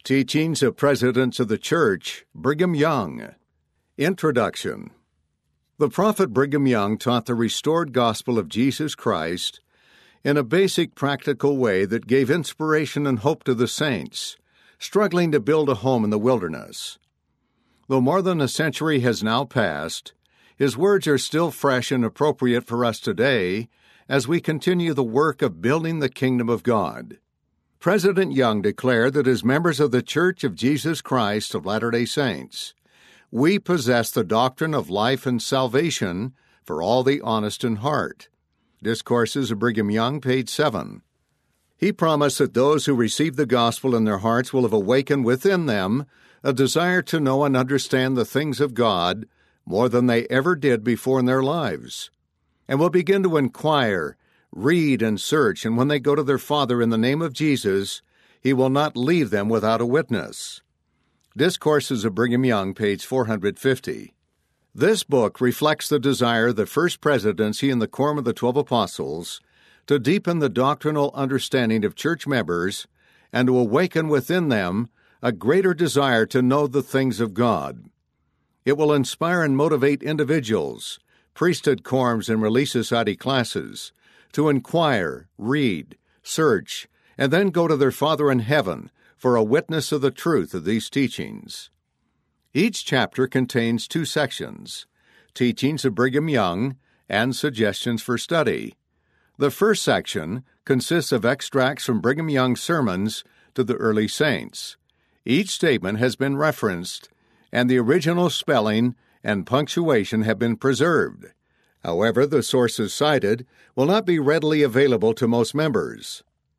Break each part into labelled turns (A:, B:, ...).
A: Teachings of Presidents of the Church, Brigham Young. Introduction. The prophet Brigham Young taught the restored gospel of Jesus Christ in a basic, practical way that gave inspiration and hope to the saints struggling to build a home in the wilderness. Though more than a century has now passed, his words are still fresh and appropriate for us today as we continue the work of building the kingdom of God. President Young declared that as members of the Church of Jesus Christ of Latter-day Saints, we possess the doctrine of life and salvation for all the honest in heart. Discourses of Brigham Young, page 7. He promised that those who receive the gospel in their hearts will have awakened within them a desire to know and understand the things of God more than they ever did before in their lives, and will begin to inquire, read, and search, and when they go to their Father in the name of Jesus, He will not leave them without a witness. Discourses of Brigham Young, page 450. This book reflects the desire of the First Presidency and the Quorum of the 12 Apostles to deepen the doctrinal understanding of church members and to awaken within them a greater desire to know the things of God. It will inspire and motivate individuals, priesthood quorums, and Relief Society classes to inquire, read, search, and then go to their Father in heaven for a witness of the truth of these teachings. Each chapter contains 2 sections, Teachings of Brigham Young and Suggestions for Study. The first section consists of extracts from Brigham Young's sermons to the early saints. Each statement has been referenced, and the original spelling and punctuation have been preserved. However, the sources cited will not be readily available to most members.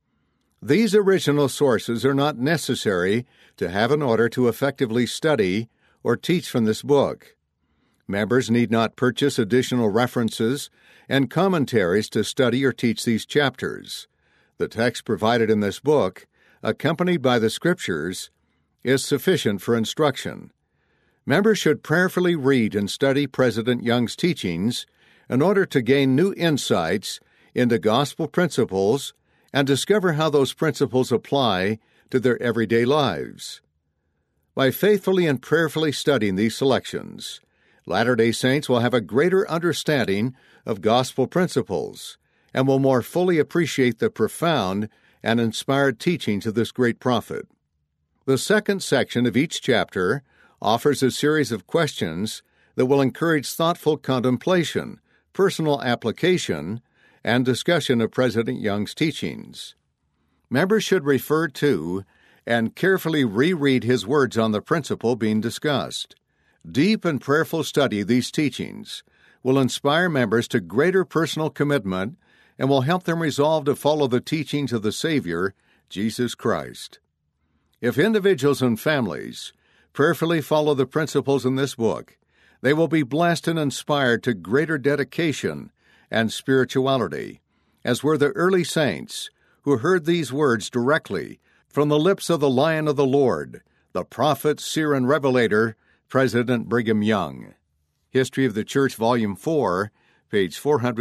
A: These original sources are not necessary to have in order to effectively study or teach from this book. Members need not purchase additional references and commentaries to study or teach these chapters. The text provided in this book, accompanied by the Scriptures, is sufficient for instruction. Members should prayerfully read and study President Young's teachings in order to gain new insights into gospel principles and discover how those principles apply to their everyday lives. By faithfully and prayerfully studying these selections, Latter-day Saints will have a greater understanding of gospel principles and will more fully appreciate the profound and inspired teachings of this great prophet. The second section of each chapter offers a series of questions that will encourage thoughtful contemplation, personal application, and discussion of President Young's teachings. Members should refer to and carefully reread his words on the principle being discussed. Deep and prayerful study of these teachings will inspire members to greater personal commitment and will help them resolve to follow the teachings of the Savior, Jesus Christ. If individuals and families prayerfully follow the principles in this book, they will be blessed and inspired to greater dedication and spirituality, as were the early saints who heard these words directly from the lips of the Lion of the Lord, the prophet, seer, and revelator, President Brigham Young. History of the Church, Volume 4, page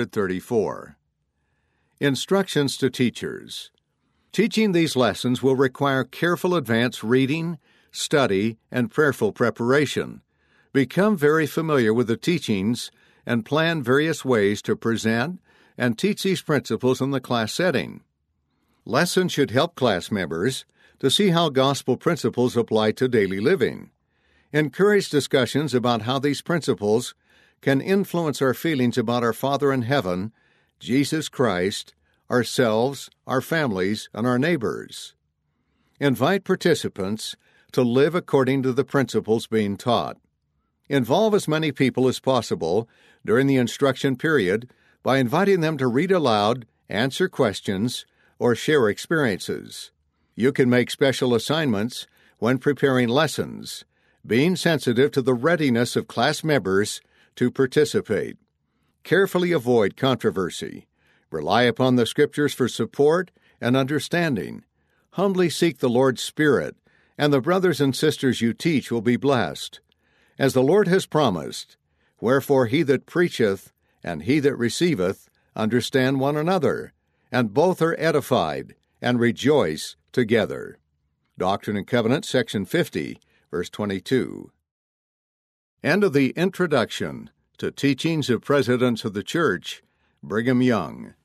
A: 434. Instructions to Teachers. Teaching these lessons will require careful advanced reading, study, and prayerful preparation. Become very familiar with the teachings and plan various ways to present and teach these principles in the class setting. Lessons should help class members to see how gospel principles apply to daily living. Encourage discussions about how these principles can influence our feelings about our Father in heaven, Jesus Christ, ourselves, our families, and our neighbors. Invite participants to live according to the principles being taught. Involve as many people as possible during the instruction period by inviting them to read aloud, answer questions, or share experiences. You can make special assignments when preparing lessons, being sensitive to the readiness of class members to participate. Carefully avoid controversy. Rely upon the Scriptures for support and understanding. Humbly seek the Lord's Spirit, and the brothers and sisters you teach will be blessed. As the Lord has promised, wherefore he that preacheth and he that receiveth understand one another, and both are edified and rejoice together. Doctrine and Covenants, section 50, verse 22. End of the Introduction to Teachings of Presidents of the Church, Brigham Young.